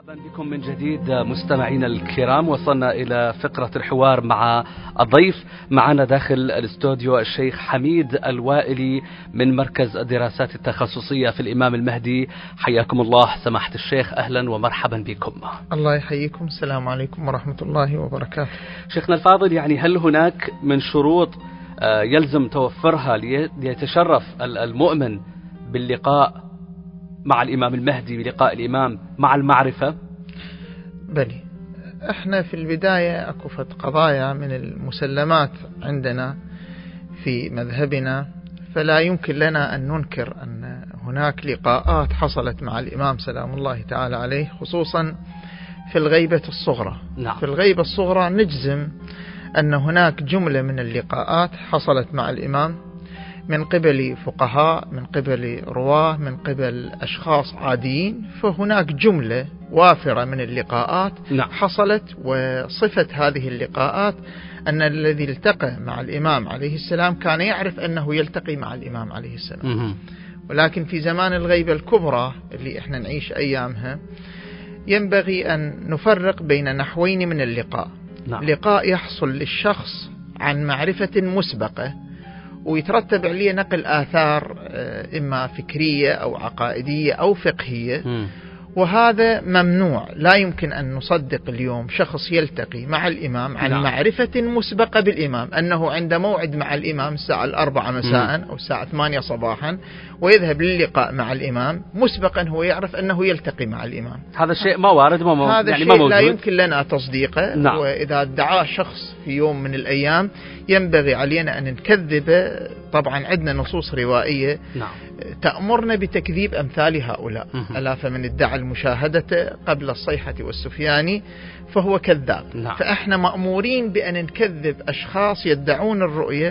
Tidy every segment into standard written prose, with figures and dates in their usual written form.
مرحبا بكم من جديد مستمعينا الكرام. وصلنا إلى فقرة الحوار مع الضيف. معنا داخل الاستوديو الشيخ حميد الوائلي من مركز الدراسات التخصصية في الإمام المهدي. حياكم الله سماحة الشيخ، أهلا ومرحبا بكم. الله يحييكم، السلام عليكم ورحمة الله وبركاته. شيخنا الفاضل، يعني هل هناك من شروط يلزم توفرها ليتشرف المؤمن باللقاء مع الإمام المهدي، بلقاء الإمام مع المعرفة؟ بلي، احنا في البداية أكفت قضايا من المسلمات عندنا في مذهبنا، فلا يمكن لنا أن ننكر أن هناك لقاءات حصلت مع الإمام سلام الله تعالى عليه، خصوصا في الغيبة الصغرى. نعم. في الغيبة الصغرى نجزم أن هناك جملة من اللقاءات حصلت مع الإمام من قبل فقهاء، من قبل رواه، من قبل أشخاص عاديين. فهناك جملة وافرة من اللقاءات نعم. حصلت، وصفة هذه اللقاءات أن الذي التقى مع الإمام عليه السلام كان يعرف أنه يلتقي مع الإمام عليه السلام. ولكن في زمان الغيبة الكبرى اللي احنا نعيش أيامها، ينبغي أن نفرق بين نحوين من اللقاء. نعم. لقاء يحصل للشخص عن معرفة مسبقة ويترتب عليه نقل آثار إما فكرية أو عقائدية أو فقهية، وهذا ممنوع. لا يمكن أن نصدق اليوم شخص يلتقي مع الإمام عن معرفة مسبقة بالإمام أنه عند موعد مع الإمام الساعة 4 مساء أو الساعة 8 صباحا، ويذهب للقاء مع الإمام مسبقا هو يعرف أنه يلتقي مع الإمام. هذا شيء ما وارد، هذا يعني شيء لا يمكن لنا تصديقه. نعم. وإذا ادعاه شخص في يوم من الأيام ينبغي علينا أن نكذبه. طبعا عندنا نصوص روائية نعم. تأمرنا بتكذيب أمثال هؤلاء. ألا فمن ادعى المشاهدة قبل الصيحة والسفيان فهو كذاب. نعم. فإحنا مأمورين بأن نكذب أشخاص يدعون الرؤية،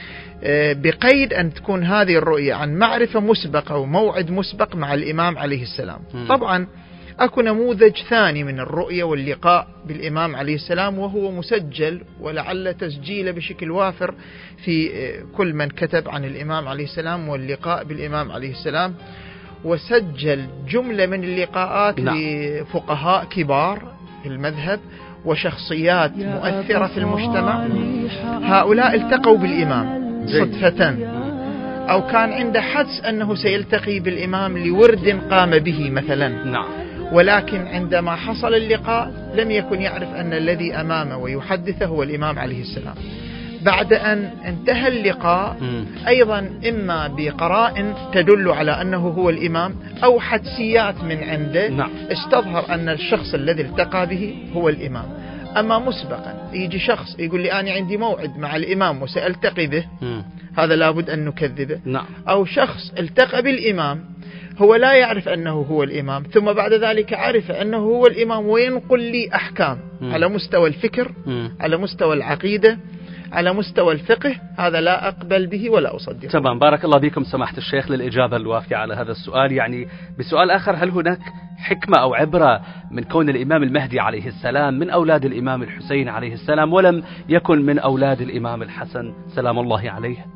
بقيد أن تكون هذه الرؤية عن معرفة مسبقة وموعد مسبق مع الإمام عليه السلام. طبعا أكو نموذج ثاني من الرؤية واللقاء بالإمام عليه السلام، وهو مسجل ولعل تسجيله بشكل وافر في كل من كتب عن الإمام عليه السلام واللقاء بالإمام عليه السلام، وسجل جملة من اللقاءات لفقهاء كبار في المذهب وشخصيات مؤثرة في المجتمع. هؤلاء التقوا بالإمام صدفة، أو كان عنده حدس أنه سيلتقي بالإمام لورد قام به مثلا. نعم. ولكن عندما حصل اللقاء لم يكن يعرف أن الذي أمامه ويحدثه هو الإمام عليه السلام. بعد أن انتهى اللقاء أيضا إما بقرائن تدل على أنه هو الإمام أو حدسيات من عنده استظهر أن الشخص الذي التقى به هو الإمام. أما مسبقا يجي شخص يقول لي أنا عندي موعد مع الإمام وسألتقي به، هذا لابد أن نكذبه. أو شخص التقى بالإمام هو لا يعرف أنه هو الإمام، ثم بعد ذلك عرف أنه هو الإمام وينقل لي أحكام على مستوى الفكر، على مستوى العقيدة، على مستوى الفقه، هذا لا أقبل به ولا أصدقه. تمام، بارك الله بكم سماحة الشيخ للإجابة الوافية على هذا السؤال. يعني بسؤال آخر، هل هناك حكمة أو عبرة من كون الإمام المهدي عليه السلام من أولاد الإمام الحسين عليه السلام ولم يكن من أولاد الإمام الحسن سلام الله عليه؟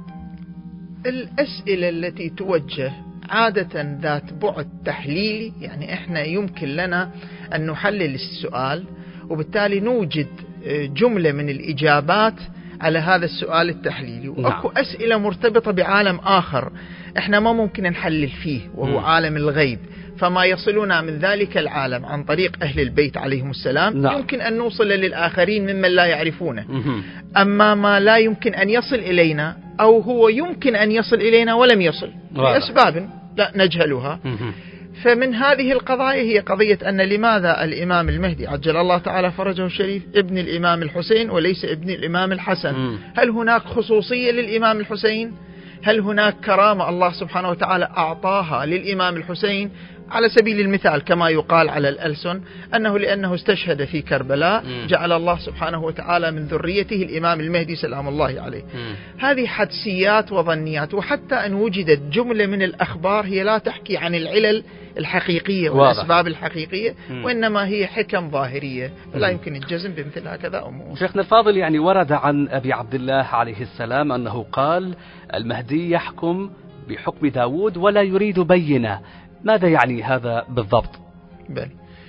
الأسئلة التي توجه عادة ذات بعد تحليلي، يعني إحنا يمكن لنا أن نحلل السؤال وبالتالي نوجد جملة من الإجابات على هذا السؤال التحليلي. وأكو أسئلة مرتبطة بعالم آخر إحنا ما ممكن نحلل فيه، وهو عالم الغيب، فما يصلنا من ذلك العالم عن طريق أهل البيت عليهم السلام يمكن أن نوصل للآخرين ممن لا يعرفونه. أما ما لا يمكن أن يصل إلينا أو هو يمكن أن يصل إلينا ولم يصل لأسباب لا نجهلها. فمن هذه القضايا هي قضية أن لماذا الإمام المهدي عجل الله تعالى فرجه الشريف ابن الإمام الحسين وليس ابن الإمام الحسن؟ هل هناك خصوصية للإمام الحسين؟ هل هناك كرامة الله سبحانه وتعالى أعطاها للإمام الحسين؟ على سبيل المثال كما يقال على الألسن أنه لأنه استشهد في كربلاء جعل الله سبحانه وتعالى من ذريته الإمام المهدي سلام الله عليه. هذه حدسيات وظنيات، وحتى أن وجدت جملة من الأخبار هي لا تحكي عن العلل الحقيقية والأسباب الحقيقية، وإنما هي حكم ظاهرية، لا يمكن الجزم بمثل هكذا أمور. شيخنا الفاضل، يعني ورد عن أبي عبد الله عليه السلام أنه قال المهدي يحكم بحكم داود ولا يريد بينة. ماذا يعني هذا بالضبط؟ بل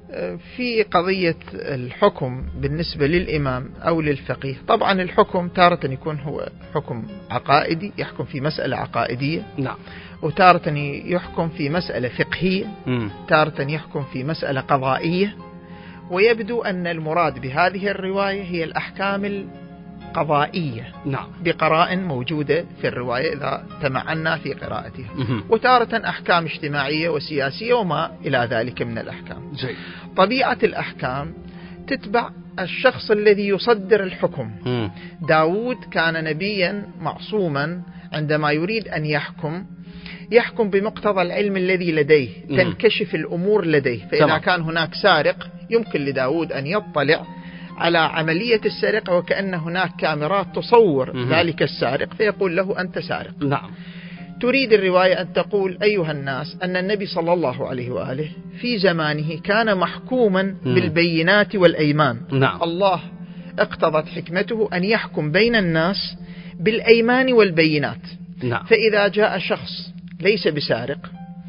في قضية الحكم بالنسبة للإمام أو للفقيه، طبعا الحكم تارة يكون هو حكم عقائدي يحكم في مسألة عقائدية، نعم، وتارة يحكم في مسألة فقهية، تارة يحكم في مسألة قضائية. ويبدو أن المراد بهذه الرواية هي الأحكام القضائية، نعم، بقراء موجودة في الرواية إذا تمعنا في قراءتها، وتارة أحكام اجتماعية وسياسية وما إلى ذلك من الأحكام. جيد. طبيعة الأحكام تتبع الشخص الذي يصدر الحكم. داود كان نبيا معصوما، عندما يريد أن يحكم بمقتضى العلم الذي لديه، تنكشف الأمور لديه. فإذا كان هناك سارق يمكن لداود أن يطلع على عملية السرقة وكأن هناك كاميرات تصور ذلك السارق، فيقول له أنت سارق. نعم. تريد الرواية أن تقول أيها الناس أن النبي صلى الله عليه وآله في زمانه كان محكوما بالبينات والأيمان. نعم. الله اقتضت حكمته أن يحكم بين الناس بالأيمان والبينات. نعم. فإذا جاء شخص ليس بسارق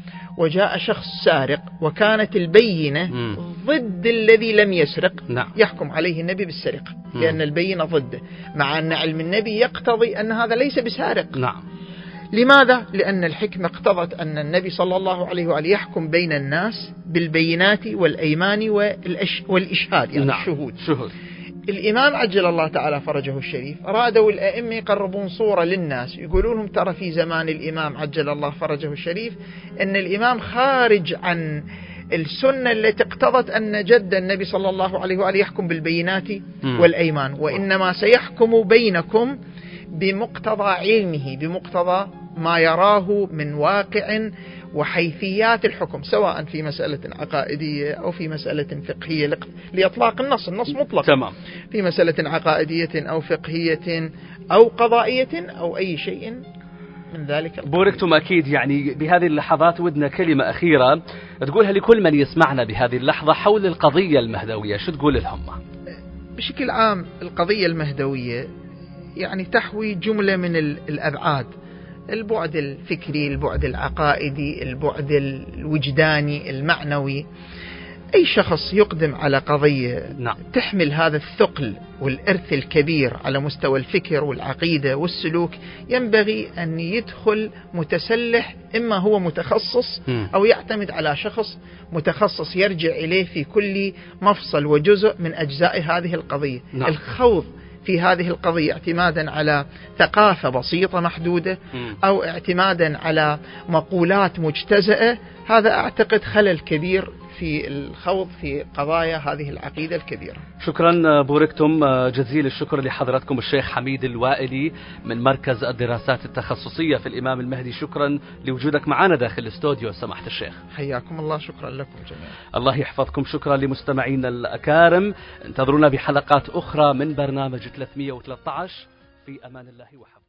وجاء شخص سارق وكانت البينة ضد الذي لم يسرق، نعم، يحكم عليه النبي بالسرقة لأن البينة ضده، مع أن علم النبي يقتضي أن هذا ليس بسارق. نعم. لماذا؟ لأن الحكمة اقتضت أن النبي صلى الله عليه وآله يحكم بين الناس بالبينات والأيمان والإشهاد، يعني نعم. الشهود. شهود. الإمام عجل الله تعالى فرجه الشريف أرادوا الأئمة يقربون صورة للناس، يقولون لهم ترى في زمان الإمام عجل الله فرجه الشريف أن الإمام خارج عن السنة التي اقتضت أن جد النبي صلى الله عليه وآله يحكم بالبينات والأيمان، وإنما سيحكم بينكم بمقتضى علمه، بمقتضى ما يراه من واقع وحيثيات الحكم، سواء في مسألة عقائدية أو في مسألة فقهية، لإطلاق النص مطلق. تمام. في مسألة عقائدية أو فقهية أو قضائية أو أي شيء من ذلك. بوركتم أكيد. يعني بهذه اللحظات ودنا كلمة أخيرة تقولها لكل من يسمعنا بهذه اللحظة حول القضية المهدوية، شو تقول لهم؟ بشكل عام القضية المهدوية يعني تحوي جملة من الأبعاد: البعد الفكري، البعد العقائدي، البعد الوجداني، المعنوي. أي شخص يقدم على قضية تحمل هذا الثقل والإرث الكبير على مستوى الفكر والعقيدة والسلوك ينبغي أن يدخل متسلح، إما هو متخصص أو يعتمد على شخص متخصص يرجع إليه في كل مفصل وجزء من أجزاء هذه القضية. الخوض في هذه القضية اعتمادا على ثقافة بسيطة محدودة أو اعتمادا على مقولات مجتزئة، هذا أعتقد خلل كبير في الخوض في قضايا هذه العقيدة الكبيرة. شكرا بوركتم، جزيل الشكر لحضراتكم الشيخ حميد الوائلي من مركز الدراسات التخصصية في الإمام المهدي. شكرا لوجودك معنا داخل الاستوديو سماحة الشيخ. حياكم الله، شكرا لكم جميعا. الله يحفظكم. شكرا لمستمعينا الأكارم، انتظرونا بحلقات أخرى من برنامج 313. في أمان الله وحفظه.